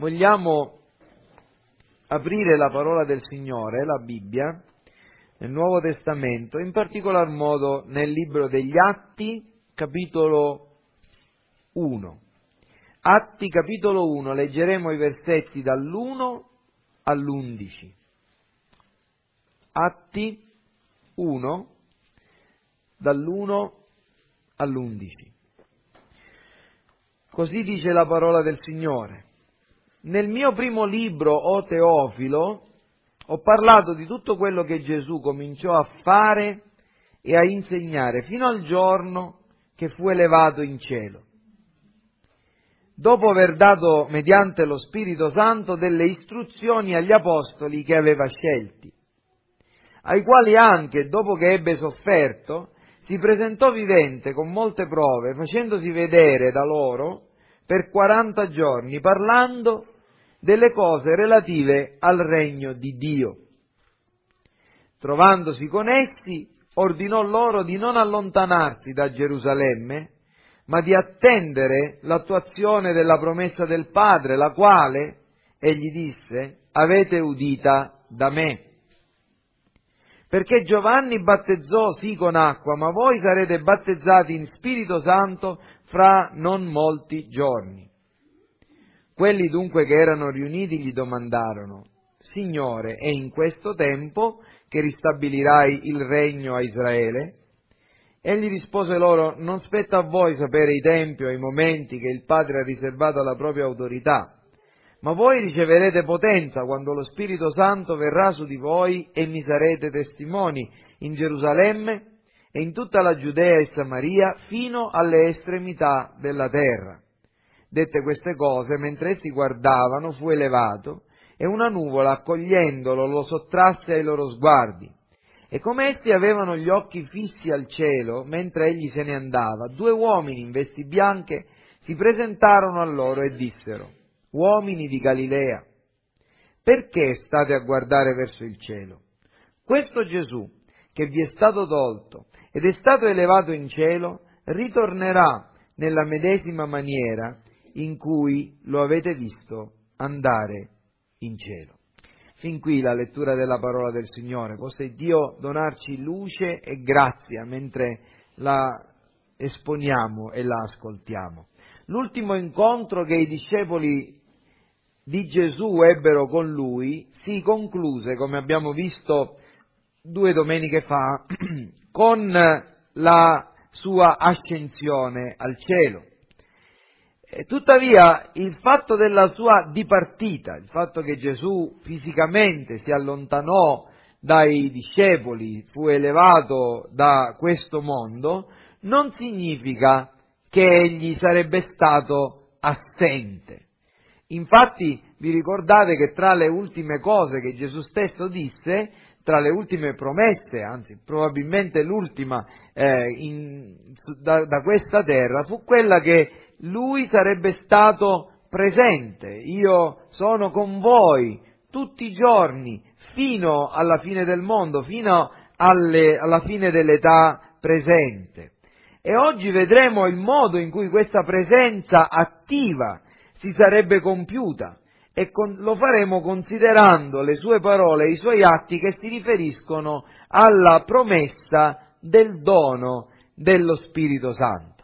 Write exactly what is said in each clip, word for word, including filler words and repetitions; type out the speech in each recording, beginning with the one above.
vogliamo aprire la parola del Signore, la Bibbia, nel Nuovo Testamento, in particolar modo nel libro degli Atti, capitolo uno. Atti, capitolo uno, leggeremo i versetti dall'uno all'undici. Atti uno, dall'uno all'undici. Così dice la parola del Signore. Nel mio primo libro, o Teofilo, ho parlato di tutto quello che Gesù cominciò a fare e a insegnare fino al giorno che fu elevato in cielo, dopo aver dato mediante lo Spirito Santo delle istruzioni agli apostoli che aveva scelti, ai quali anche, dopo che ebbe sofferto, si presentò vivente con molte prove, facendosi vedere da loro per quaranta giorni, parlando delle cose relative al regno di Dio. Trovandosi con essi, ordinò loro di non allontanarsi da Gerusalemme, ma di attendere l'attuazione della promessa del Padre, la quale, egli disse, avete udita da me. Perché Giovanni battezzò sì con acqua, ma voi sarete battezzati in Spirito Santo fra non molti giorni. Quelli dunque che erano riuniti gli domandarono, Signore, è in questo tempo che ristabilirai il regno a Israele? Egli rispose loro, non spetta a voi sapere i tempi o i momenti che il Padre ha riservato alla propria autorità, ma voi riceverete potenza quando lo Spirito Santo verrà su di voi e mi sarete testimoni in Gerusalemme e in tutta la Giudea e Samaria fino alle estremità della terra. Dette queste cose, mentre essi guardavano, fu elevato e una nuvola, accogliendolo, lo sottrasse ai loro sguardi. E come essi avevano gli occhi fissi al cielo, mentre egli se ne andava, due uomini in vesti bianche si presentarono a loro e dissero, uomini di Galilea, perché state a guardare verso il cielo? Questo Gesù, che vi è stato tolto ed è stato elevato in cielo, ritornerà nella medesima maniera in cui lo avete visto andare in cielo. Fin qui la lettura della parola del Signore. Possa Dio donarci luce e grazia mentre la esponiamo e la ascoltiamo. L'ultimo incontro che i discepoli di Gesù ebbero con Lui si concluse, come abbiamo visto due domeniche fa, con la sua ascensione al cielo. E tuttavia il fatto della sua dipartita, il fatto che Gesù fisicamente si allontanò dai discepoli, fu elevato da questo mondo, non significa che egli sarebbe stato assente. Infatti vi ricordate che tra le ultime cose che Gesù stesso disse, tra le ultime promesse, anzi probabilmente l'ultima eh, in, da, da questa terra, fu quella che Lui sarebbe stato presente. Io sono con voi tutti i giorni fino alla fine del mondo, fino alle, alla fine dell'età presente. E oggi vedremo il modo in cui questa presenza attiva si sarebbe compiuta. E con, lo faremo considerando le sue parole e i suoi atti che si riferiscono alla promessa del dono dello Spirito Santo.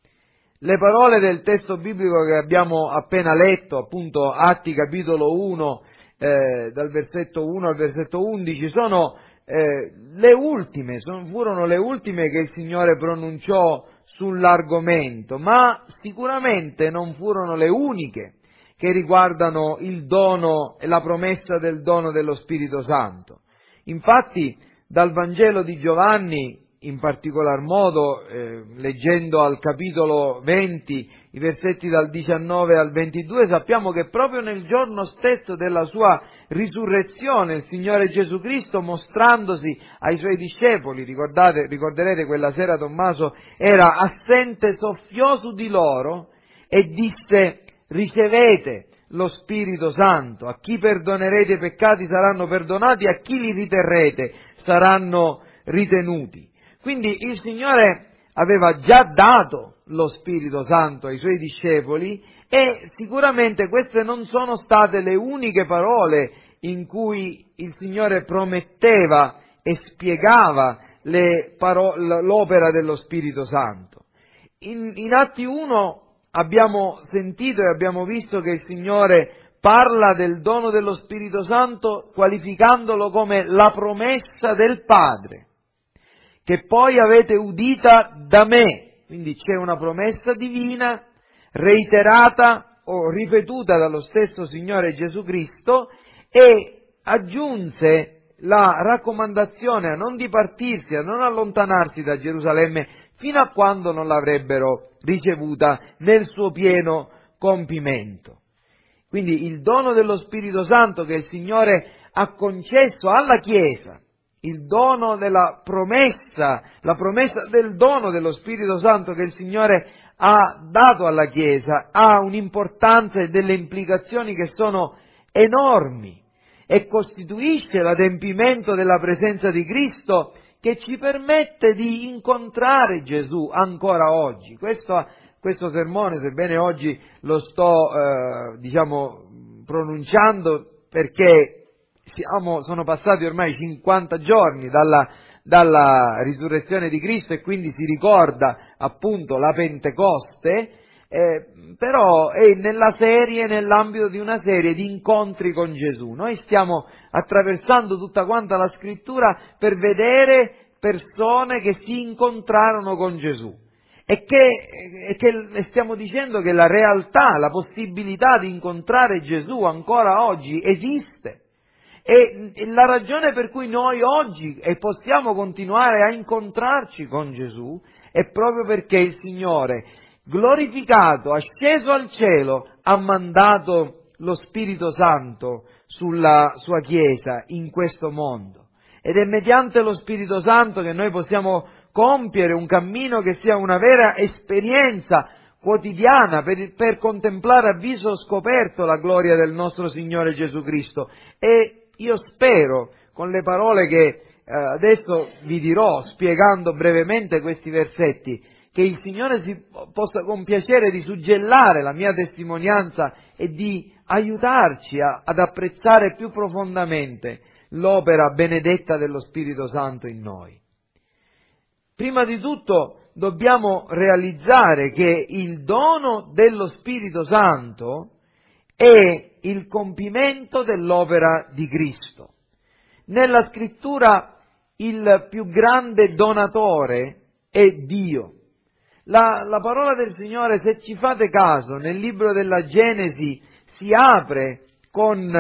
Le parole del testo biblico che abbiamo appena letto, appunto Atti capitolo uno, eh, dal versetto uno al versetto undici, sono eh, le ultime, sono, furono le ultime che il Signore pronunciò sull'argomento, ma sicuramente non furono le uniche che riguardano il dono e la promessa del dono dello Spirito Santo. Infatti, dal Vangelo di Giovanni, in particolar modo, eh, leggendo al capitolo venti, i versetti dal diciannove al ventidue, sappiamo che proprio nel giorno stesso della sua risurrezione, il Signore Gesù Cristo, mostrandosi ai Suoi discepoli, ricordate, ricorderete quella sera Tommaso era assente, soffiò su di loro e disse, ricevete lo Spirito Santo, a chi perdonerete i peccati saranno perdonati, a chi li riterrete saranno ritenuti. Quindi il Signore aveva già dato lo Spirito Santo ai Suoi discepoli E sicuramente queste non sono state le uniche parole in cui il Signore prometteva e spiegava le paro- l'opera dello Spirito Santo. In, in Atti uno abbiamo sentito e abbiamo visto che il Signore parla del dono dello Spirito Santo qualificandolo come la promessa del Padre, che poi avete udita da me. Quindi c'è una promessa divina reiterata o ripetuta dallo stesso Signore Gesù Cristo, e aggiunse la raccomandazione a non dipartirsi, a non allontanarsi da Gerusalemme fino a quando non l'avrebbero ricevuta nel suo pieno compimento. Quindi il dono dello Spirito Santo che il Signore ha concesso alla Chiesa, il dono della promessa, la promessa del dono dello Spirito Santo che il Signore ha dato alla Chiesa, ha un'importanza e delle implicazioni che sono enormi e costituisce l'adempimento della presenza di Cristo che ci permette di incontrare Gesù ancora oggi. Questo, questo sermone, sebbene oggi lo sto, eh, diciamo, pronunciando perché siamo, sono passati ormai cinquanta giorni dalla, dalla risurrezione di Cristo e quindi si ricorda appunto la Pentecoste, eh, però è nella serie, nell'ambito di una serie di incontri con Gesù. Noi stiamo attraversando tutta quanta la Scrittura per vedere persone che si incontrarono con Gesù e che, e che stiamo dicendo che la realtà, la possibilità di incontrare Gesù ancora oggi esiste. E la ragione per cui noi oggi e possiamo continuare a incontrarci con Gesù è proprio perché il Signore, glorificato, asceso al cielo, ha mandato lo Spirito Santo sulla sua Chiesa in questo mondo. Ed è mediante lo Spirito Santo che noi possiamo compiere un cammino che sia una vera esperienza quotidiana per, per contemplare a viso scoperto la gloria del nostro Signore Gesù Cristo. E io spero, con le parole che eh, adesso vi dirò, spiegando brevemente questi versetti, che il Signore si possa compiacere di suggellare la mia testimonianza e di aiutarci a, ad apprezzare più profondamente l'opera benedetta dello Spirito Santo in noi. Prima di tutto dobbiamo realizzare che il dono dello Spirito Santo è il compimento dell'opera di Cristo. Nella Scrittura il più grande donatore è Dio. La, la parola del Signore, se ci fate caso, nel libro della Genesi si apre con,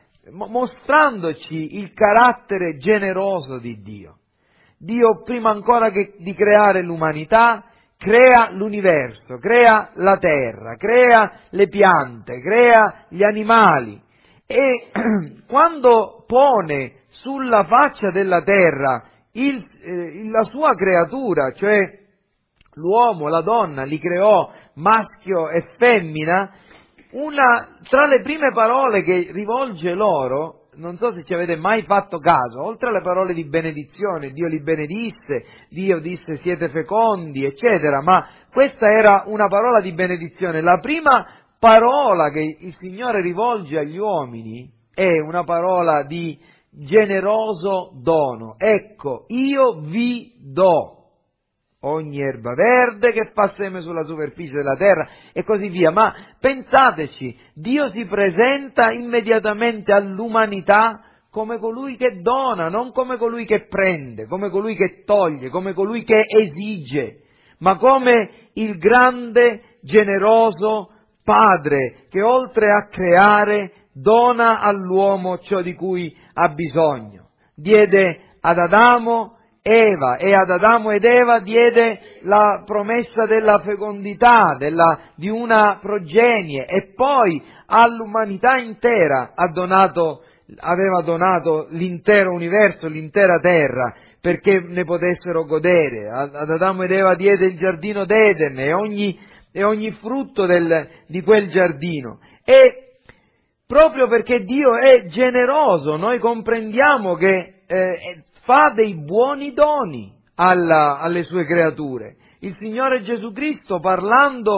mostrandoci il carattere generoso di Dio. Dio, prima ancora che di creare l'umanità, crea l'universo, crea la terra, crea le piante, crea gli animali e quando pone sulla faccia della terra il, eh, la sua creatura, cioè l'uomo, la donna, li creò maschio e femmina, una tra le prime parole che rivolge loro, non so se ci avete mai fatto caso, oltre alle parole di benedizione, Dio li benedisse, Dio disse siete fecondi, eccetera, ma questa era una parola di benedizione. La prima parola che il Signore rivolge agli uomini è una parola di generoso dono. Ecco, io vi do ogni erba verde che fa seme sulla superficie della terra e così via. Ma pensateci, Dio si presenta immediatamente all'umanità come colui che dona, non come colui che prende, come colui che toglie, come colui che esige, ma come il grande, generoso Padre che oltre a creare dona all'uomo ciò di cui ha bisogno. Diede ad Adamo Eva e ad Adamo ed Eva diede la promessa della fecondità, della, di una progenie e poi all'umanità intera ha donato, aveva donato l'intero universo, l'intera terra perché ne potessero godere. Ad Adamo ed Eva diede il giardino d'Eden e ogni, e ogni frutto del, di quel giardino. E proprio perché Dio è generoso noi comprendiamo che eh, fa dei buoni doni alla, alle sue creature. Il Signore Gesù Cristo, parlando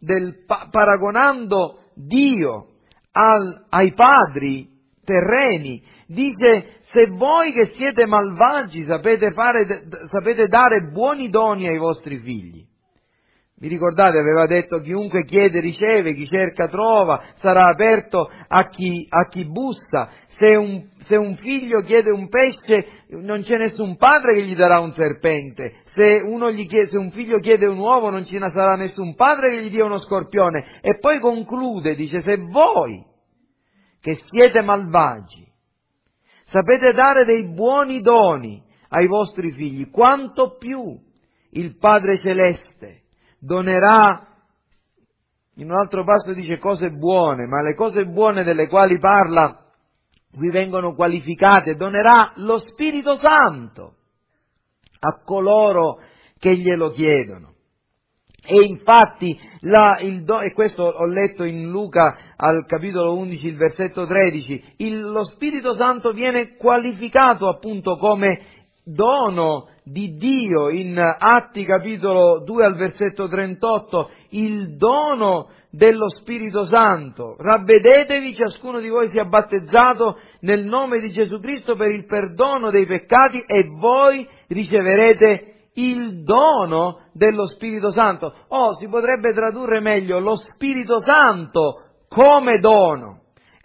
del, paragonando Dio al, ai padri terreni, dice: se voi che siete malvagi sapete, fare, sapete dare buoni doni ai vostri figli. Vi ricordate, aveva detto: chiunque chiede riceve, chi cerca trova, sarà aperto a chi, a chi bussa. Se un, se un figlio chiede un pesce, non c'è nessun padre che gli darà un serpente. Se, uno gli chiede, se un figlio chiede un uovo, non ci sarà nessun padre che gli dia uno scorpione. E poi conclude, dice: se voi, che siete malvagi, sapete dare dei buoni doni ai vostri figli, quanto più il Padre Celeste donerà. In un altro passo dice cose buone, ma le cose buone delle quali parla qui vengono qualificate: donerà lo Spirito Santo a coloro che glielo chiedono. E infatti, la, il do, e questo ho letto in Luca al capitolo undici, il versetto tredici, il, lo Spirito Santo viene qualificato appunto come dono di Dio in Atti capitolo due al versetto trentotto, il dono dello Spirito Santo. Ravvedetevi, ciascuno di voi sia battezzato nel nome di Gesù Cristo per il perdono dei peccati e voi riceverete il dono dello Spirito Santo. O si potrebbe tradurre meglio: lo Spirito Santo come dono.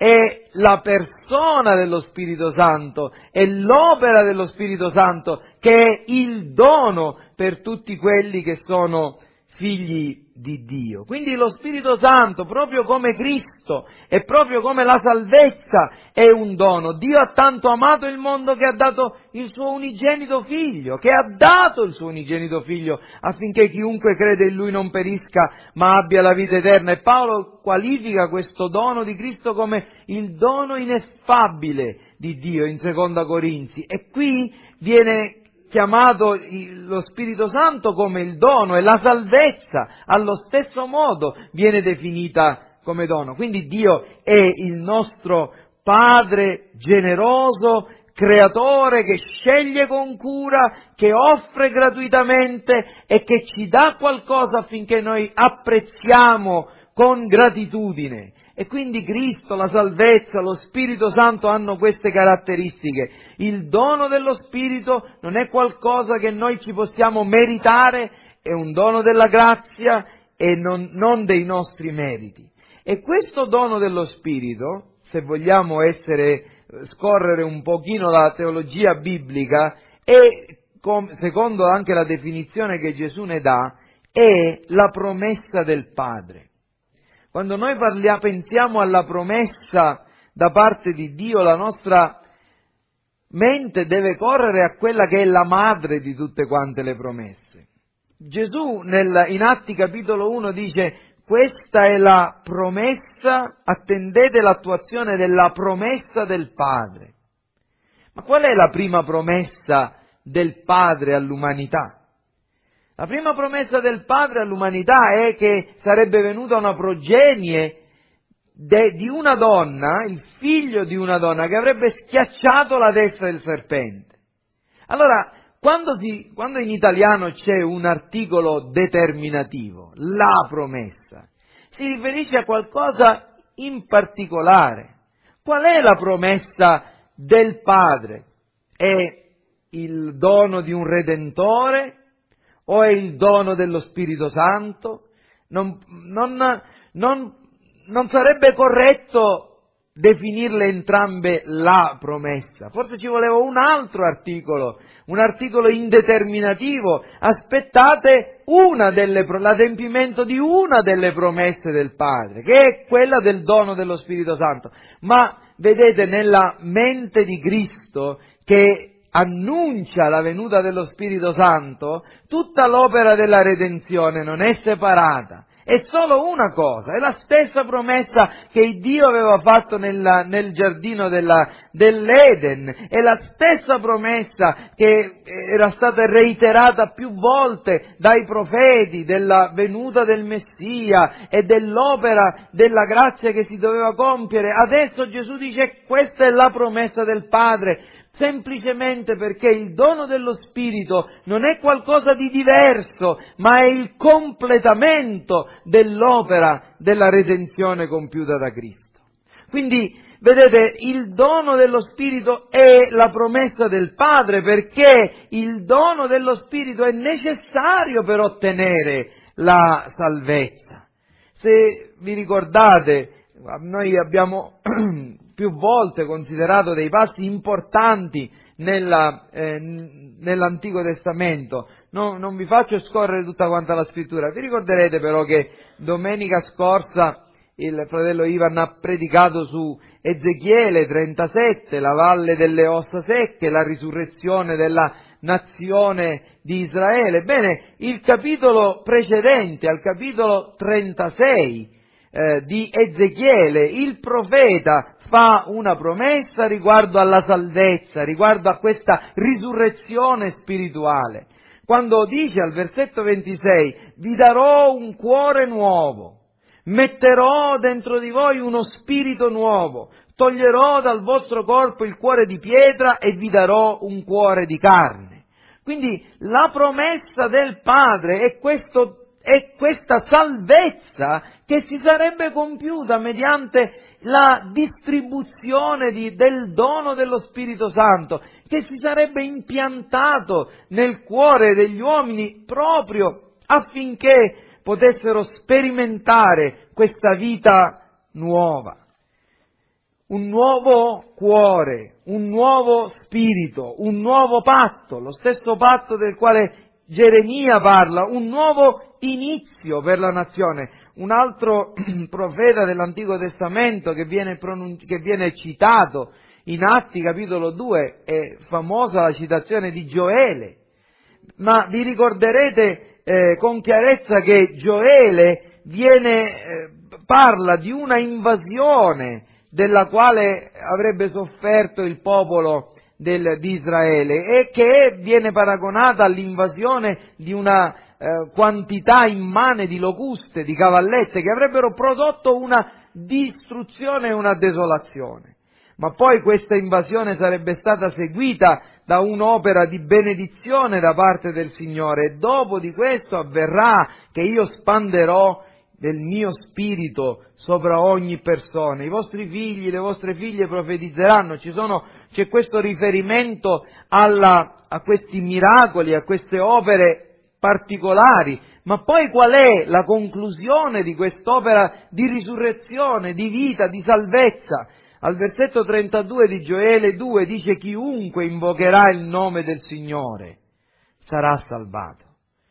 È la persona dello Spirito Santo, è l'opera dello Spirito Santo che è il dono per tutti quelli che sono figli di Dio. Quindi lo Spirito Santo, proprio come Cristo e proprio come la salvezza, è un dono. Dio ha tanto amato il mondo che ha dato il suo unigenito figlio, che ha dato il suo unigenito figlio affinché chiunque crede in lui non perisca ma abbia la vita eterna. E Paolo qualifica questo dono di Cristo come il dono ineffabile di Dio in Seconda Corinzi. E qui viene chiamato lo Spirito Santo come il dono, e la salvezza allo stesso modo viene definita come dono. Quindi Dio è il nostro Padre generoso, creatore, che sceglie con cura, che offre gratuitamente e che ci dà qualcosa affinché noi apprezziamo con gratitudine. E quindi Cristo, la salvezza, lo Spirito Santo hanno queste caratteristiche. Il dono dello Spirito non è qualcosa che noi ci possiamo meritare, è un dono della grazia e non, non dei nostri meriti. E questo dono dello Spirito, se vogliamo essere, scorrere un pochino la teologia biblica, è, secondo anche la definizione che Gesù ne dà, è la promessa del Padre. Quando noi parliamo, pensiamo alla promessa da parte di Dio, la nostra mente deve correre a quella che è la madre di tutte quante le promesse. Gesù nel, in Atti capitolo uno dice: questa è la promessa, attendete l'attuazione della promessa del Padre. Ma qual è la prima promessa del Padre all'umanità? La prima promessa del Padre all'umanità è che sarebbe venuta una progenie de, di una donna, il figlio di una donna, che avrebbe schiacciato la testa del serpente. Allora, quando, si, quando in italiano c'è un articolo determinativo, la promessa, si riferisce a qualcosa in particolare. Qual è la promessa del Padre? È il dono di un Redentore? O è il dono dello Spirito Santo? Non, non, non, non sarebbe corretto definirle entrambe la promessa. Forse ci voleva un altro articolo, un articolo indeterminativo. Aspettate una delle, l'adempimento di una delle promesse del Padre, che è quella del dono dello Spirito Santo. Ma vedete, nella mente di Cristo, che annuncia la venuta dello Spirito Santo, tutta l'opera della redenzione non è separata, è solo una cosa, è la stessa promessa che Dio aveva fatto nella, nel giardino della, dell'Eden, è la stessa promessa che era stata reiterata più volte dai profeti della venuta del Messia e dell'opera della grazia che si doveva compiere. Adesso Gesù dice: questa è la promessa del Padre. semplicemente perché il dono dello Spirito non è qualcosa di diverso, ma è il completamento dell'opera della redenzione compiuta da Cristo. Quindi, vedete, il dono dello Spirito è la promessa del Padre, perché il dono dello Spirito è necessario per ottenere la salvezza. Se vi ricordate, noi abbiamo più volte considerato dei passi importanti nella, eh, nell'Antico Testamento. No, non vi faccio scorrere tutta quanta la scrittura. Vi ricorderete però che domenica scorsa il fratello Ivan ha predicato su Ezechiele trentasette, la valle delle ossa secche, la risurrezione della nazione di Israele. Bene, il capitolo precedente, al capitolo trentasei eh, di Ezechiele, il profeta fa una promessa riguardo alla salvezza, riguardo a questa risurrezione spirituale. Quando dice al versetto ventisei, vi darò un cuore nuovo, metterò dentro di voi uno spirito nuovo, toglierò dal vostro corpo il cuore di pietra e vi darò un cuore di carne. Quindi la promessa del Padre è, questo, è questa salvezza che si sarebbe compiuta mediante la distribuzione di, del dono dello Spirito Santo, che si sarebbe impiantato nel cuore degli uomini proprio affinché potessero sperimentare questa vita nuova. Un nuovo cuore, un nuovo spirito, un nuovo patto, lo stesso patto del quale Geremia parla, un nuovo inizio per la nazione. Un altro profeta dell'Antico Testamento che viene, pronunci- che viene citato in Atti capitolo due, è famosa la citazione di Gioele, ma vi ricorderete Eh, con chiarezza che Gioele viene, eh, parla di una invasione della quale avrebbe sofferto il popolo del, di Israele e che viene paragonata all'invasione di una eh, quantità immane di locuste, di cavallette, che avrebbero prodotto una distruzione e una desolazione. Ma poi questa invasione sarebbe stata seguita da un'opera di benedizione da parte del Signore, e dopo di questo avverrà che io spanderò del mio spirito sopra ogni persona, i vostri figli, le vostre figlie profetizzeranno. Ci sono, c'è questo riferimento alla, a questi miracoli, a queste opere particolari, ma poi qual è la conclusione di quest'opera di risurrezione, di vita, di salvezza? Al versetto trentadue di Gioele due dice: chiunque invocherà il nome del Signore sarà salvato.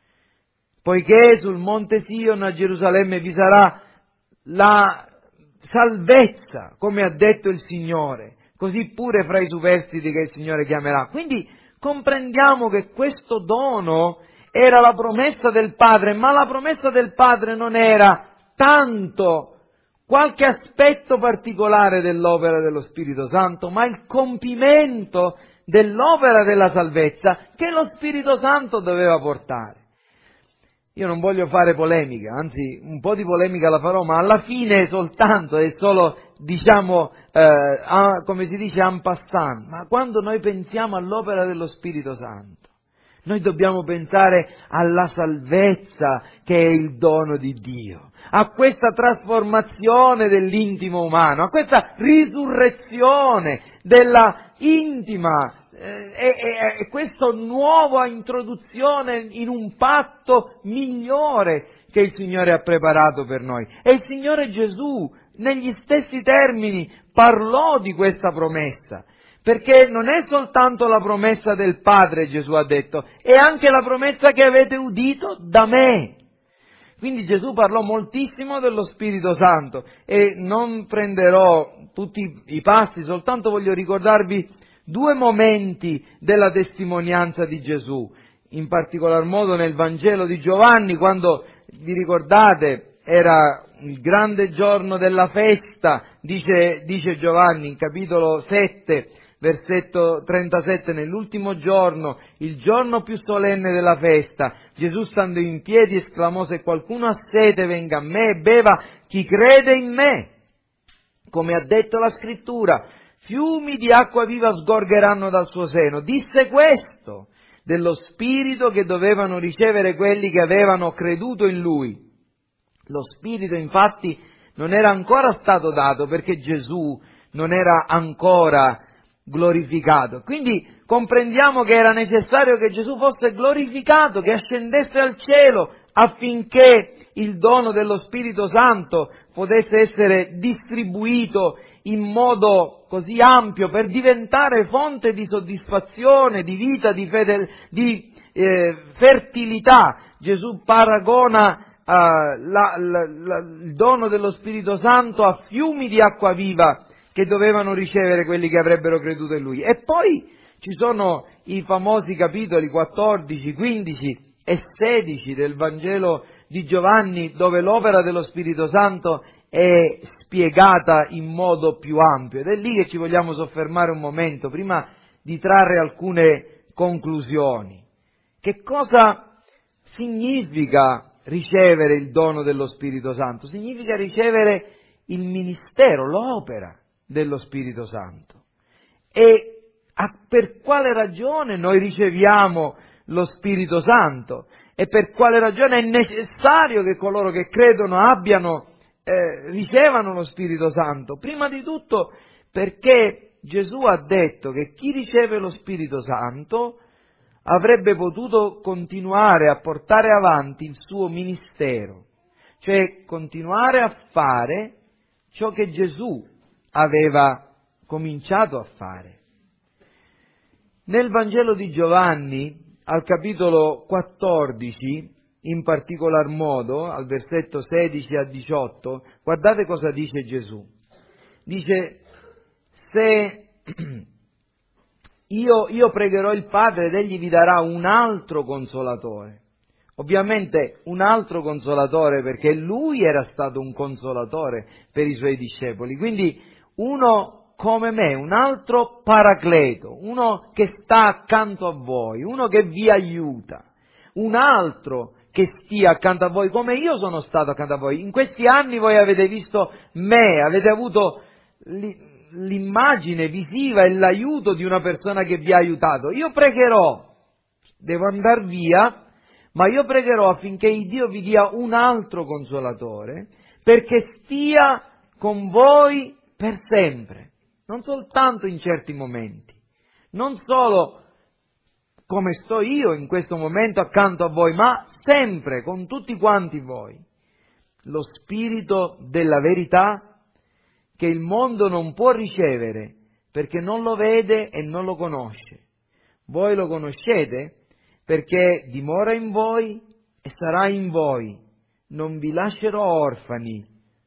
Poiché sul monte Sion a Gerusalemme vi sarà la salvezza, come ha detto il Signore, così pure fra i superstiti che il Signore chiamerà. Quindi comprendiamo che questo dono era la promessa del Padre, ma la promessa del Padre non era tanto qualche aspetto particolare dell'opera dello Spirito Santo, ma il compimento dell'opera della salvezza che lo Spirito Santo doveva portare. Io non voglio fare polemica, anzi un po' di polemica la farò, ma alla fine soltanto, è solo, diciamo, eh, a, come si dice, en passant. Ma quando noi pensiamo all'opera dello Spirito Santo, noi dobbiamo pensare alla salvezza che è il dono di Dio, a questa trasformazione dell'intimo umano, a questa risurrezione della intima eh, e, e, e questa nuova introduzione in un patto migliore che il Signore ha preparato per noi. E il Signore Gesù, negli stessi termini, parlò di questa promessa. Perché non è soltanto la promessa del Padre, Gesù ha detto, è anche la promessa che avete udito da me. Quindi Gesù parlò moltissimo dello Spirito Santo e non prenderò tutti i passi, soltanto voglio ricordarvi due momenti della testimonianza di Gesù, in particolar modo nel Vangelo di Giovanni, quando, vi ricordate, era il grande giorno della festa, dice, dice Giovanni in capitolo sette, versetto trentasette, nell'ultimo giorno, il giorno più solenne della festa, Gesù stando in piedi esclamò: se qualcuno ha sete venga a me e beva, chi crede in me, come ha detto la scrittura, fiumi di acqua viva sgorgeranno dal suo seno. Disse questo dello Spirito che dovevano ricevere quelli che avevano creduto in Lui. Lo Spirito infatti non era ancora stato dato perché Gesù non era ancora glorificato. Quindi comprendiamo che era necessario che Gesù fosse glorificato, che ascendesse al cielo affinché il dono dello Spirito Santo potesse essere distribuito in modo così ampio per diventare fonte di soddisfazione, di vita, di, fedel, di eh, fertilità. Gesù paragona uh, la, la, la, il dono dello Spirito Santo a fiumi di acqua viva che dovevano ricevere quelli che avrebbero creduto in Lui. E poi ci sono i famosi capitoli quattordici, quindici e sedici del Vangelo di Giovanni, dove l'opera dello Spirito Santo è spiegata in modo più ampio, ed è lì che ci vogliamo soffermare un momento prima di trarre alcune conclusioni. Che cosa significa ricevere il dono dello Spirito Santo? Significa ricevere il ministero, l'opera dello Spirito Santo. E a, per quale ragione noi riceviamo lo Spirito Santo? E per quale ragione è necessario che coloro che credono abbiano, eh, ricevano lo Spirito Santo? Prima di tutto perché Gesù ha detto che chi riceve lo Spirito Santo avrebbe potuto continuare a portare avanti il suo ministero, cioè continuare a fare ciò che Gesù aveva cominciato a fare. Nel Vangelo di Giovanni, al capitolo quattordici, in particolar modo, al versetto sedici a diciotto, guardate cosa dice Gesù. Dice, se io, io pregherò il Padre ed Egli vi darà un altro consolatore. Ovviamente un altro consolatore, perché Lui era stato un consolatore per i Suoi discepoli. Quindi uno come me, un altro paracleto, uno che sta accanto a voi, uno che vi aiuta, un altro che stia accanto a voi come io sono stato accanto a voi. In questi anni voi avete visto me, avete avuto l'immagine visiva e l'aiuto di una persona che vi ha aiutato. Io pregherò, devo andare via, ma io pregherò affinché Dio vi dia un altro consolatore, perché stia con voi per sempre. Non soltanto in certi momenti, non solo come sto io in questo momento accanto a voi, ma sempre con tutti quanti voi. Lo Spirito della verità che il mondo non può ricevere perché non lo vede e non lo conosce. Voi lo conoscete perché dimora in voi e sarà in voi. Non vi lascerò orfani,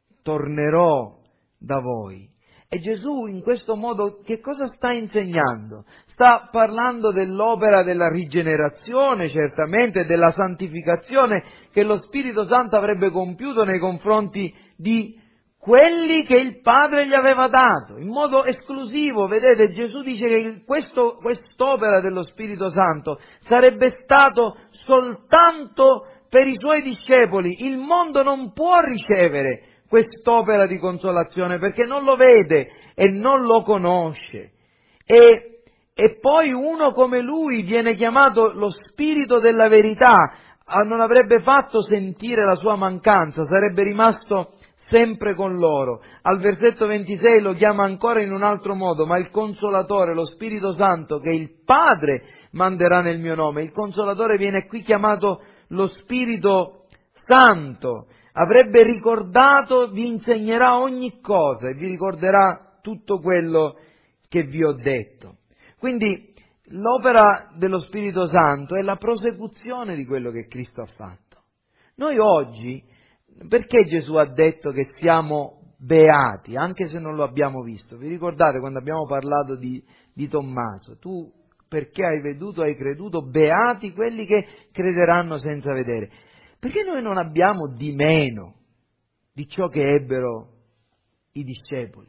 tornerò da voi. E Gesù in questo modo che cosa sta insegnando? Sta parlando dell'opera della rigenerazione, certamente, della santificazione che lo Spirito Santo avrebbe compiuto nei confronti di quelli che il Padre gli aveva dato, in modo esclusivo. Vedete, Gesù dice che questo, quest'opera dello Spirito Santo sarebbe stato soltanto per i Suoi discepoli. Il mondo non può ricevere quest'opera di consolazione perché non lo vede e non lo conosce. E, e poi uno come Lui viene chiamato lo Spirito della verità, non avrebbe fatto sentire la sua mancanza, sarebbe rimasto sempre con loro. Al versetto ventisei lo chiama ancora in un altro modo, ma il Consolatore, lo Spirito Santo che il Padre manderà nel mio nome. Il Consolatore viene qui chiamato lo Spirito Santo. Avrebbe ricordato, vi insegnerà ogni cosa e vi ricorderà tutto quello che vi ho detto. Quindi l'opera dello Spirito Santo è la prosecuzione di quello che Cristo ha fatto. Noi oggi, perché Gesù ha detto che siamo beati, anche se non lo abbiamo visto? Vi ricordate quando abbiamo parlato di, di Tommaso? Tu perché hai veduto, hai creduto, beati quelli che crederanno senza vedere. Perché noi non abbiamo di meno di ciò che ebbero i discepoli.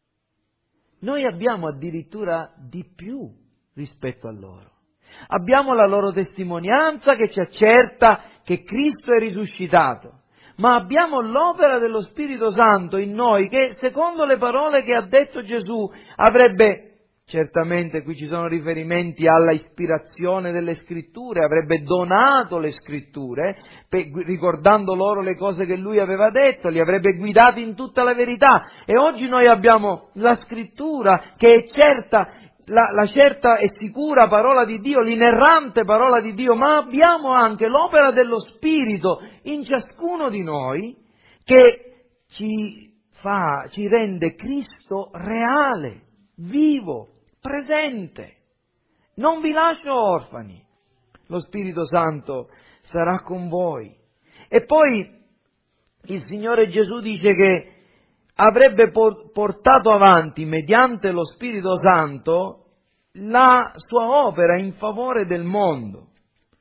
Noi abbiamo addirittura di più rispetto a loro. Abbiamo la loro testimonianza che ci accerta che Cristo è risuscitato, ma abbiamo l'opera dello Spirito Santo in noi che, secondo le parole che ha detto Gesù, avrebbe, certamente qui ci sono riferimenti alla ispirazione delle Scritture, avrebbe donato le Scritture, per, ricordando loro le cose che Lui aveva detto, li avrebbe guidati in tutta la verità. E oggi noi abbiamo la Scrittura che è certa, la, la certa e sicura parola di Dio, l'inerrante parola di Dio, ma abbiamo anche l'opera dello Spirito in ciascuno di noi che ci fa, ci rende Cristo reale, vivo, presente. Non vi lascio orfani, lo Spirito Santo sarà con voi. E poi il Signore Gesù dice che avrebbe portato avanti, mediante lo Spirito Santo, la sua opera in favore del mondo,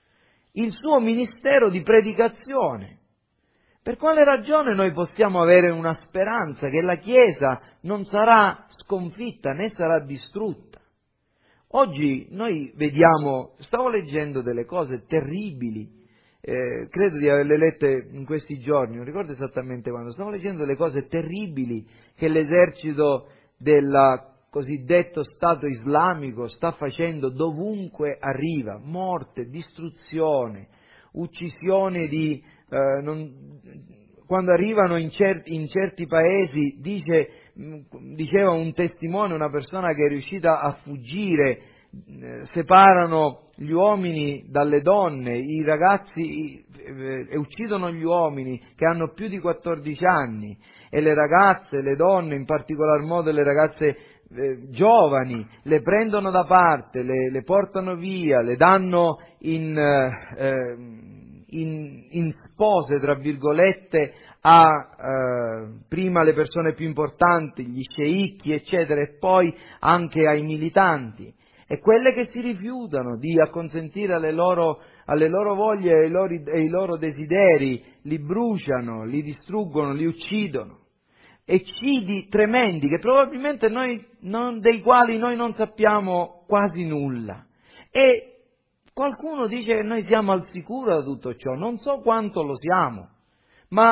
il suo ministero di predicazione. Per quale ragione noi possiamo avere una speranza che la Chiesa non sarà sconfitta né sarà distrutta? Oggi noi vediamo, stavo leggendo delle cose terribili, eh, credo di averle lette in questi giorni, non ricordo esattamente quando, stavo leggendo delle cose terribili che l'esercito del cosiddetto Stato islamico sta facendo dovunque arriva: morte, distruzione, uccisione di... Eh, non, quando arrivano in certi, in certi paesi, dice, diceva un testimone, una persona che è riuscita a fuggire, eh, separano gli uomini dalle donne, i ragazzi eh, e uccidono gli uomini che hanno più di quattordici anni, e le ragazze, le donne, in particolar modo le ragazze eh, giovani, le prendono da parte, le, le portano via, le danno in... Eh, In, in spose, tra virgolette, a eh, prima le persone più importanti, gli sceicchi, eccetera, e poi anche ai militanti. E quelle che si rifiutano di acconsentire alle loro, alle loro voglie e ai loro, ai loro desideri, li bruciano, li distruggono, li uccidono. Eccidi tremendi che probabilmente noi non, dei quali noi non sappiamo quasi nulla. E qualcuno dice che noi siamo al sicuro da tutto ciò, non so quanto lo siamo, ma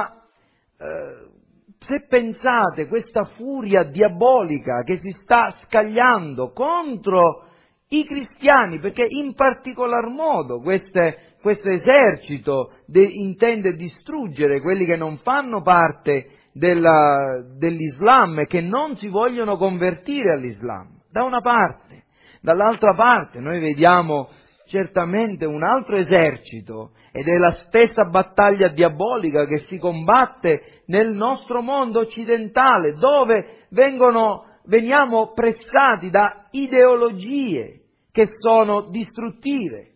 eh, se pensate questa furia diabolica che si sta scagliando contro i cristiani, perché in particolar modo queste, questo esercito de, intende distruggere quelli che non fanno parte della, dell'Islam e che non si vogliono convertire all'Islam, da una parte. Dall'altra parte noi vediamo certamente un altro esercito, ed è la stessa battaglia diabolica che si combatte nel nostro mondo occidentale, dove vengono, veniamo pressati da ideologie che sono distruttive.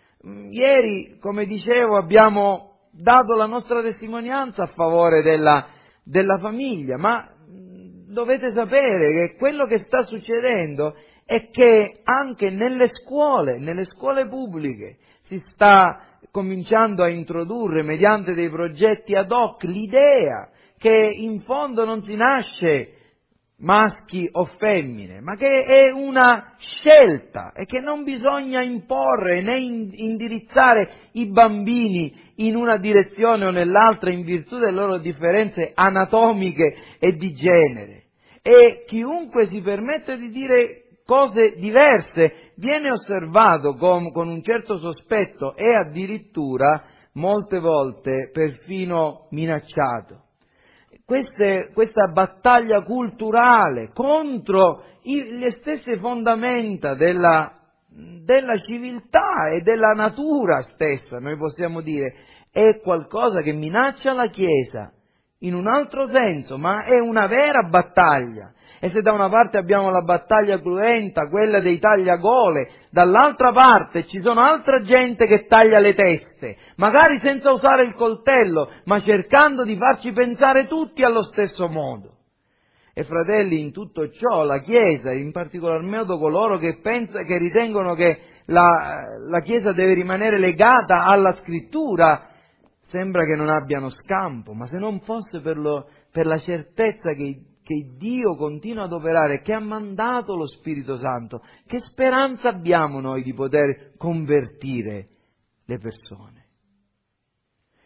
Ieri, come dicevo, abbiamo dato la nostra testimonianza a favore della, della famiglia, ma dovete sapere che quello che sta succedendo è che anche nelle scuole, nelle scuole pubbliche, si sta cominciando a introdurre, mediante dei progetti ad hoc, l'idea che in fondo non si nasce maschi o femmine, ma che è una scelta e che non bisogna imporre né indirizzare i bambini in una direzione o nell'altra in virtù delle loro differenze anatomiche e di genere. E chiunque si permette di dire cose diverse viene osservato con, con un certo sospetto e addirittura molte volte perfino minacciato. Queste, questa battaglia culturale contro i, le stesse fondamenta della, della civiltà e della natura stessa, noi possiamo dire, è qualcosa che minaccia la Chiesa in un altro senso, ma è una vera battaglia. E se da una parte abbiamo la battaglia cruenta, quella dei tagliagole, dall'altra parte ci sono altra gente che taglia le teste, magari senza usare il coltello, ma cercando di farci pensare tutti allo stesso modo. E fratelli, in tutto ciò la Chiesa, in particolar modo coloro che pensano, che ritengono che la, la Chiesa deve rimanere legata alla Scrittura, sembra che non abbiano scampo, ma se non fosse per, lo, per la certezza che che Dio continua ad operare, che ha mandato lo Spirito Santo, che speranza abbiamo noi di poter convertire le persone?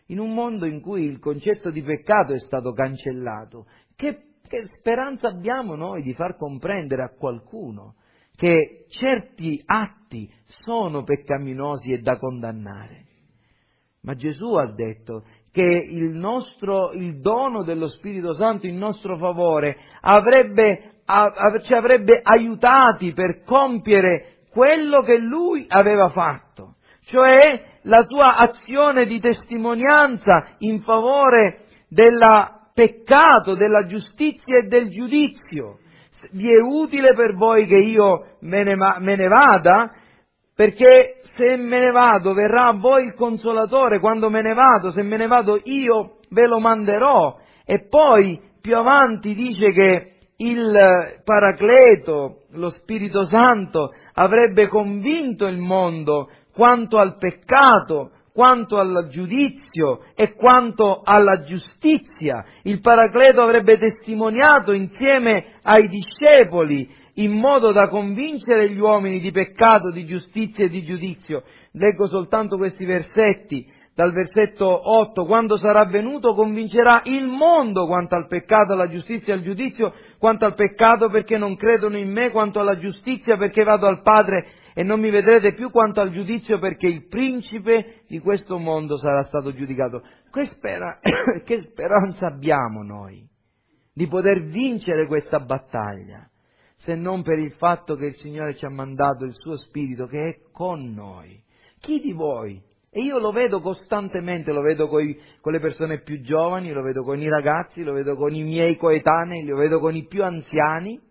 in un mondo in cui il concetto di peccato è stato cancellato, che, che speranza abbiamo noi di far comprendere a qualcuno che certi atti sono peccaminosi e da condannare? Ma Gesù ha detto che il nostro, il dono dello Spirito Santo in nostro favore avrebbe, ci avrebbe aiutati per compiere quello che Lui aveva fatto, cioè la tua azione di testimonianza in favore del peccato, della giustizia e del giudizio. Vi è utile per voi che io me ne, me ne vada? Perché se me ne vado verrà a voi il Consolatore, quando me ne vado, se me ne vado io ve lo manderò. E poi più avanti dice che il Paracleto, lo Spirito Santo, avrebbe convinto il mondo quanto al peccato, quanto al giudizio e quanto alla giustizia. Il Paracleto avrebbe testimoniato insieme ai discepoli in modo da convincere gli uomini di peccato, di giustizia e di giudizio. Leggo soltanto questi versetti, dal versetto otto: quando sarà venuto convincerà il mondo quanto al peccato, alla giustizia e al giudizio, quanto al peccato perché non credono in me, quanto alla giustizia perché vado al Padre e non mi vedrete più, quanto al giudizio perché il principe di questo mondo sarà stato giudicato. Che, spera... che speranza abbiamo noi di poter vincere questa battaglia, se non per il fatto che il Signore ci ha mandato il suo Spirito che è con noi? Chi di voi? E io lo vedo costantemente, lo vedo coi, con le persone più giovani, lo vedo con i ragazzi, lo vedo con i miei coetanei, lo vedo con i più anziani.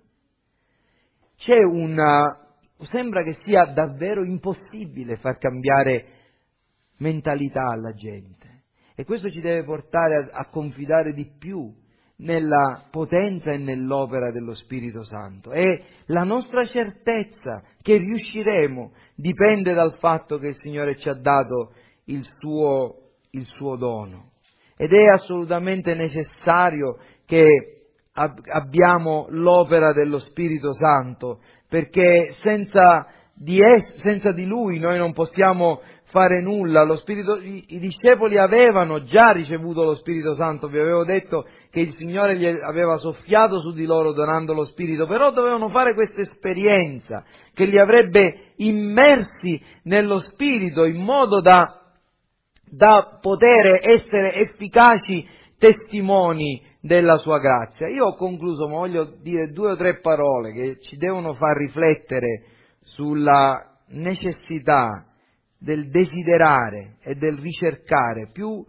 C'è una... sembra che sia davvero impossibile far cambiare mentalità alla gente. E questo ci deve portare a, a confidare di più nella potenza e nell'opera dello Spirito Santo. E la nostra certezza che riusciremo dipende dal fatto che il Signore ci ha dato il suo, il suo dono. Ed è assolutamente necessario che ab- abbiamo l'opera dello Spirito Santo, perché senza di, es- senza di Lui noi non possiamo fare nulla. Lo Spirito, i, i discepoli avevano già ricevuto lo Spirito Santo, vi avevo detto che il Signore gli aveva soffiato su di loro donando lo Spirito, però dovevano fare questa esperienza che li avrebbe immersi nello Spirito in modo da, da poter essere efficaci testimoni della sua grazia. Io ho concluso, ma voglio dire due o tre parole che ci devono far riflettere sulla necessità del desiderare e del ricercare più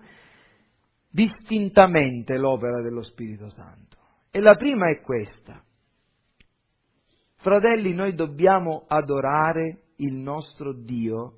distintamente l'opera dello Spirito Santo. E la prima è questa: fratelli, noi dobbiamo adorare il nostro Dio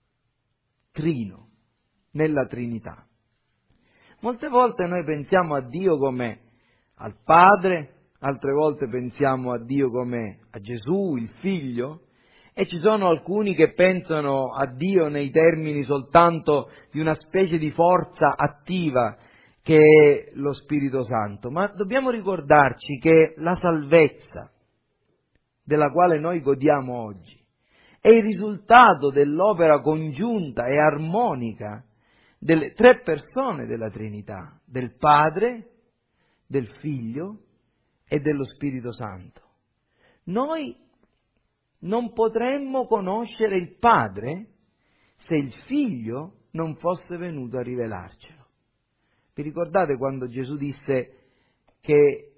trino, nella Trinità. Molte volte noi pensiamo a Dio come al Padre, altre volte pensiamo a Dio come a Gesù, il Figlio, e ci sono alcuni che pensano a Dio nei termini soltanto di una specie di forza attiva che è lo Spirito Santo. Ma dobbiamo ricordarci che la salvezza della quale noi godiamo oggi è il risultato dell'opera congiunta e armonica delle tre persone della Trinità, del Padre, del Figlio e dello Spirito Santo. Noi non potremmo conoscere il Padre se il Figlio non fosse venuto a rivelarcelo. Vi ricordate quando Gesù disse che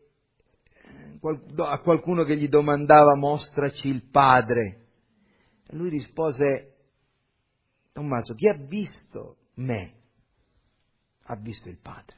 a qualcuno che gli domandava mostraci il Padre? E lui rispose: Tommaso, chi ha visto me ha visto il Padre.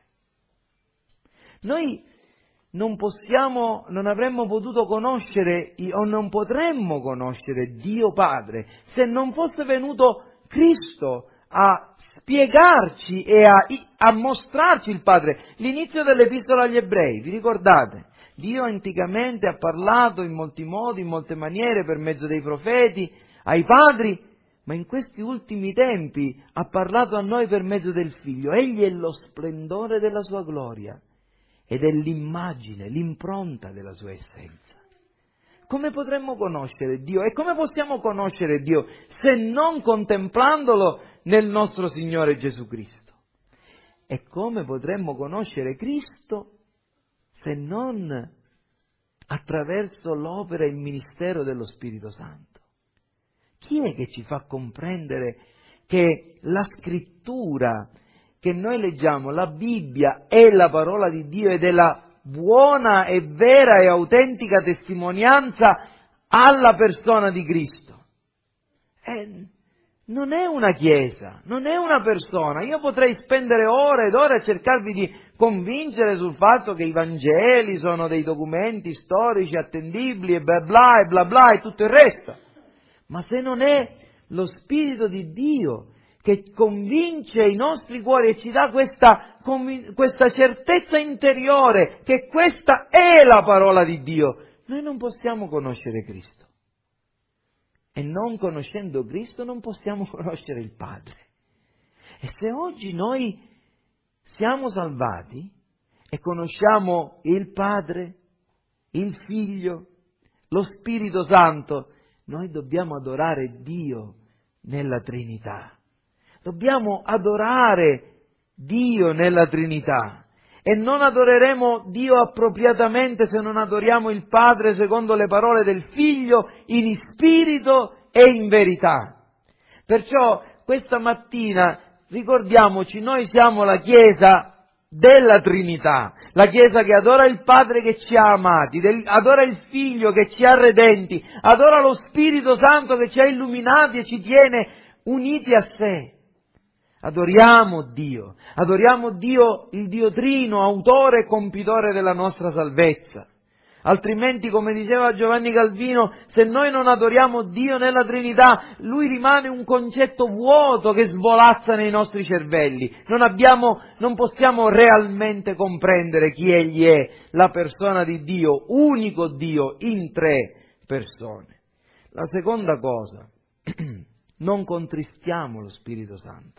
Noi non possiamo, non avremmo potuto conoscere o non potremmo conoscere Dio Padre se non fosse venuto Cristo a spiegarci e a, a mostrarci il Padre. L'inizio dell'Epistola agli Ebrei, vi ricordate? Dio anticamente ha parlato in molti modi, in molte maniere, per mezzo dei profeti, ai padri, ma in questi ultimi tempi ha parlato a noi per mezzo del Figlio. Egli è lo splendore della sua gloria ed è l'immagine, l'impronta della sua essenza. Come potremmo conoscere Dio? E come possiamo conoscere Dio se non contemplandolo nel nostro Signore Gesù Cristo? E come potremmo conoscere Cristo se non attraverso l'opera e il ministero dello Spirito Santo? Chi è che ci fa comprendere che la scrittura che noi leggiamo, la Bibbia, è la parola di Dio ed è la buona e vera e autentica testimonianza alla persona di Cristo? Eh, non è una chiesa, non è una persona. Io potrei spendere ore ed ore a cercarvi di convincere sul fatto che i Vangeli sono dei documenti storici attendibili e bla bla e bla bla e tutto il resto. Ma se non è lo Spirito di Dio che convince i nostri cuori e ci dà questa, questa certezza interiore che questa è la parola di Dio, noi non possiamo conoscere Cristo. E non conoscendo Cristo non possiamo conoscere il Padre. E se oggi noi siamo salvati e conosciamo il Padre, il Figlio, lo Spirito Santo, noi dobbiamo adorare Dio nella Trinità. Dobbiamo adorare Dio nella Trinità. E non adoreremo Dio appropriatamente se non adoriamo il Padre secondo le parole del Figlio, in spirito e in verità. Perciò questa mattina ricordiamoci, noi siamo la Chiesa della Trinità, la Chiesa che adora il Padre che ci ha amati, del, adora il Figlio che ci ha redenti, adora lo Spirito Santo che ci ha illuminati e ci tiene uniti a sé. Adoriamo Dio, adoriamo Dio, il Dio Trino, autore e compitore della nostra salvezza. Altrimenti, come diceva Giovanni Calvino, se noi non adoriamo Dio nella Trinità, Lui rimane un concetto vuoto che svolazza nei nostri cervelli. Non abbiamo, non possiamo realmente comprendere chi Egli è, la persona di Dio, unico Dio in tre persone. La seconda cosa, non contristiamo lo Spirito Santo.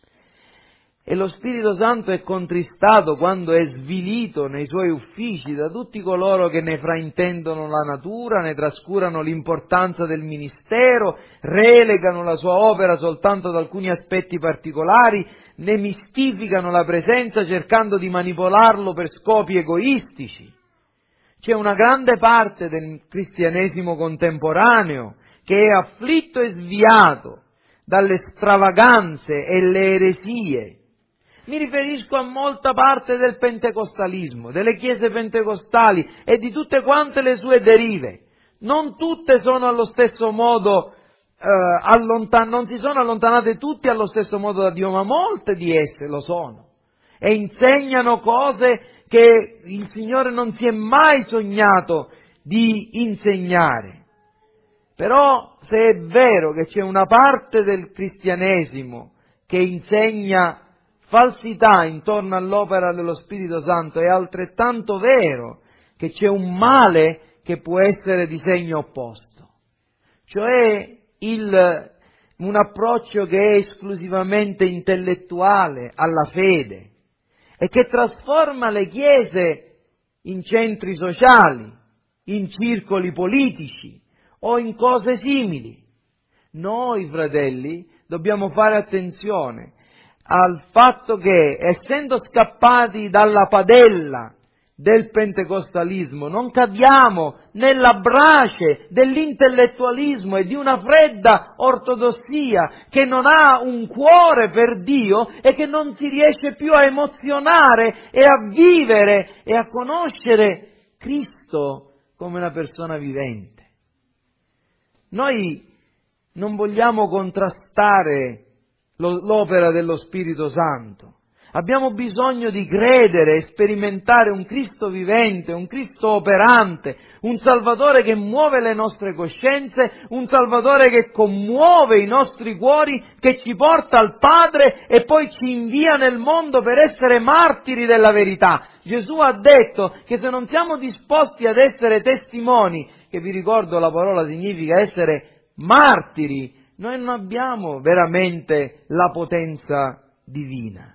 E lo Spirito Santo è contristato quando è svilito nei suoi uffici da tutti coloro che ne fraintendono la natura, ne trascurano l'importanza del ministero, relegano la sua opera soltanto ad alcuni aspetti particolari, ne mistificano la presenza cercando di manipolarlo per scopi egoistici. C'è una grande parte del cristianesimo contemporaneo che è afflitto e sviato dalle stravaganze e le eresie. Mi riferisco a molta parte del pentecostalismo, delle chiese pentecostali e di tutte quante le sue derive. Non tutte sono allo stesso modo, eh, allontan- non si sono allontanate tutte allo stesso modo da Dio, ma molte di esse lo sono. E insegnano cose che il Signore non si è mai sognato di insegnare. Però se è vero che c'è una parte del cristianesimo che insegna falsità intorno all'opera dello Spirito Santo, è altrettanto vero che c'è un male che può essere di segno opposto, cioè il, un approccio che è esclusivamente intellettuale alla fede e che trasforma le chiese in centri sociali, in circoli politici o in cose simili. Noi, fratelli, dobbiamo fare attenzione al fatto che, essendo scappati dalla padella del pentecostalismo, non cadiamo nella brace dell'intellettualismo e di una fredda ortodossia che non ha un cuore per Dio e che non si riesce più a emozionare e a vivere e a conoscere Cristo come una persona vivente. Noi non vogliamo contrastare l'opera dello Spirito Santo. Abbiamo bisogno di credere e sperimentare un Cristo vivente, un Cristo operante, un Salvatore che muove le nostre coscienze, un Salvatore che commuove i nostri cuori, che ci porta al Padre e poi ci invia nel mondo per essere martiri della verità. Gesù ha detto che se non siamo disposti ad essere testimoni, che vi ricordo la parola significa essere martiri, noi non abbiamo veramente la potenza divina.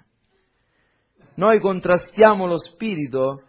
Noi contrastiamo lo Spirito,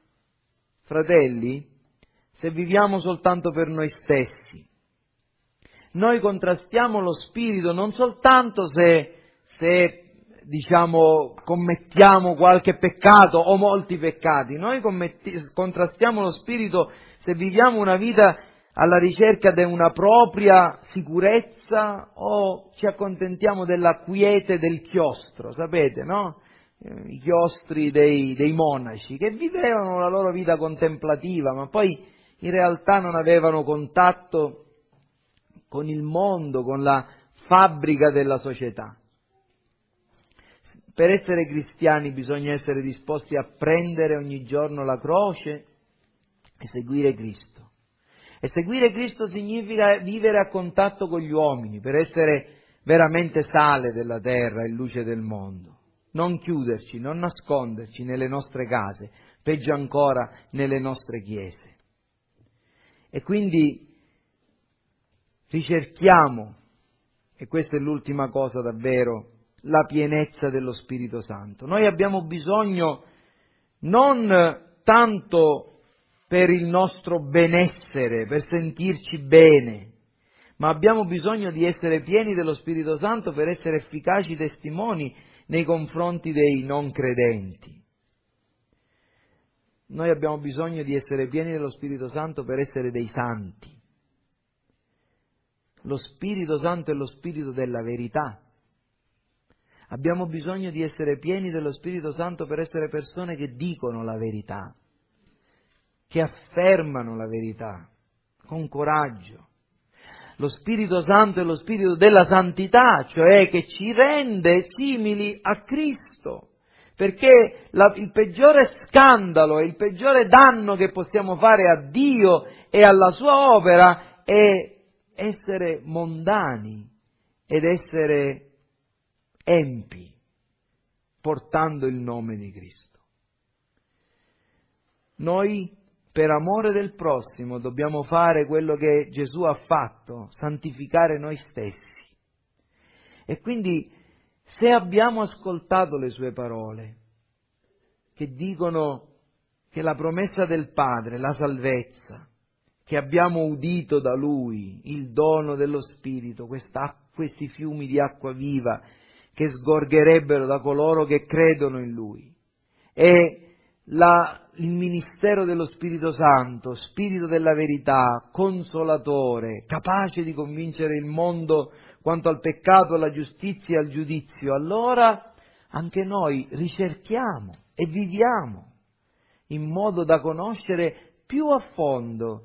fratelli, se viviamo soltanto per noi stessi. Noi contrastiamo lo Spirito non soltanto se, se diciamo, commettiamo qualche peccato o molti peccati, noi commetti- contrastiamo lo spirito se viviamo una vita alla ricerca di una propria sicurezza o ci accontentiamo della quiete del chiostro, sapete, no? I chiostri dei, dei monaci che vivevano la loro vita contemplativa, ma poi in realtà non avevano contatto con il mondo, con la fabbrica della società. Per essere cristiani bisogna essere disposti a prendere ogni giorno la croce e seguire Cristo. E seguire Cristo significa vivere a contatto con gli uomini, per essere veramente sale della terra e luce del mondo. Non chiuderci, non nasconderci nelle nostre case, peggio ancora nelle nostre chiese. E quindi ricerchiamo, e questa è l'ultima cosa davvero, la pienezza dello Spirito Santo. Noi abbiamo bisogno non tanto per il nostro benessere, per sentirci bene, ma abbiamo bisogno di essere pieni dello Spirito Santo per essere efficaci testimoni nei confronti dei non credenti. Noi abbiamo bisogno di essere pieni dello Spirito Santo per essere dei santi. Lo Spirito Santo è lo Spirito della verità. Abbiamo bisogno di essere pieni dello Spirito Santo per essere persone che dicono la verità, che affermano la verità con coraggio. Lo Spirito Santo è lo Spirito della santità, cioè che ci rende simili a Cristo, perché la, il peggiore scandalo e il peggiore danno che possiamo fare a Dio e alla sua opera è essere mondani ed essere empi, portando il nome di Cristo. Noi, per amore del prossimo, dobbiamo fare quello che Gesù ha fatto, santificare noi stessi. E quindi, se abbiamo ascoltato le sue parole, che dicono che la promessa del Padre, la salvezza, che abbiamo udito da Lui, il dono dello Spirito, questi fiumi di acqua viva che sgorgerebbero da coloro che credono in Lui, e la, il ministero dello Spirito Santo, Spirito della verità, consolatore, capace di convincere il mondo quanto al peccato, alla giustizia e al giudizio, allora anche noi ricerchiamo e viviamo in modo da conoscere più a fondo,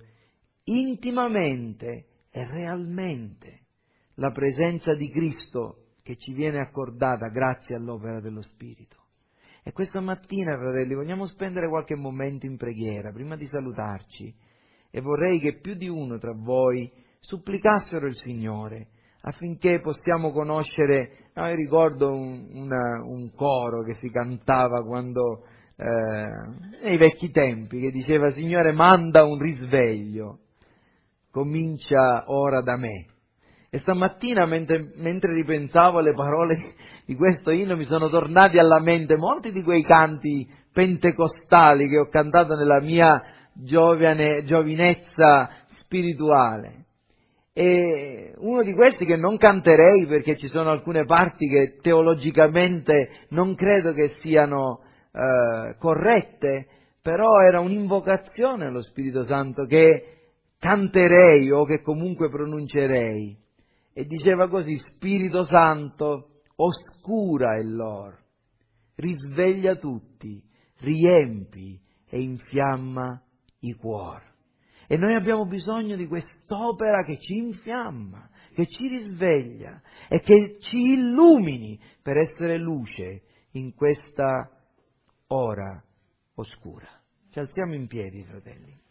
intimamente e realmente la presenza di Cristo che ci viene accordata grazie all'opera dello Spirito. E questa mattina, fratelli, vogliamo spendere qualche momento in preghiera prima di salutarci, e vorrei che più di uno tra voi supplicassero il Signore affinché possiamo conoscere. No, io ricordo un, una, un coro che si cantava quando eh, nei vecchi tempi, che diceva: Signore, manda un risveglio, comincia ora da me. E stamattina, mentre, mentre ripensavo alle parole di questo inno, mi sono tornati alla mente molti di quei canti pentecostali che ho cantato nella mia giovane, giovinezza spirituale. E uno di questi, che non canterei perché ci sono alcune parti che teologicamente non credo che siano eh, corrette, però era un'invocazione allo Spirito Santo che canterei o che comunque pronuncerei. E diceva così: Spirito Santo, oscura il lor, risveglia tutti, riempi e infiamma i cuori. E noi abbiamo bisogno di quest'opera che ci infiamma, che ci risveglia e che ci illumini per essere luce in questa ora oscura. Ci alziamo in piedi, fratelli.